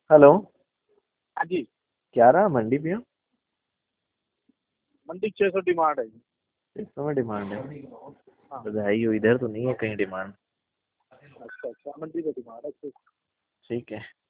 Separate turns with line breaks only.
Hello.
हाँ जी।
क्या रहा मंडी पे हो?
मंडी 600 डिमांड है जी।
इस समय डिमांड है?
हाँ।
बधाई हो, इधर तो नहीं है कहीं डिमांड।
अच्छा अच्छा, मंडी का डिमांड है।
ठीक है।